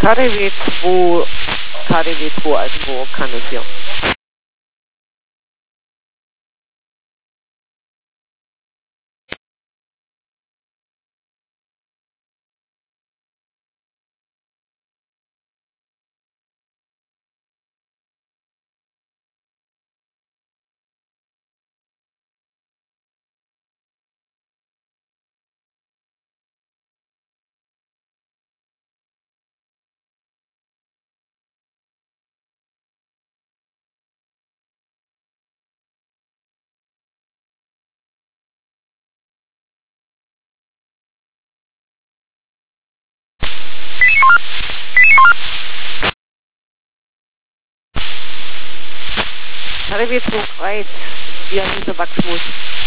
KDW Altenburg, Kanne 4. KDW 2 Kreuz, 4 Meter Wachsmus.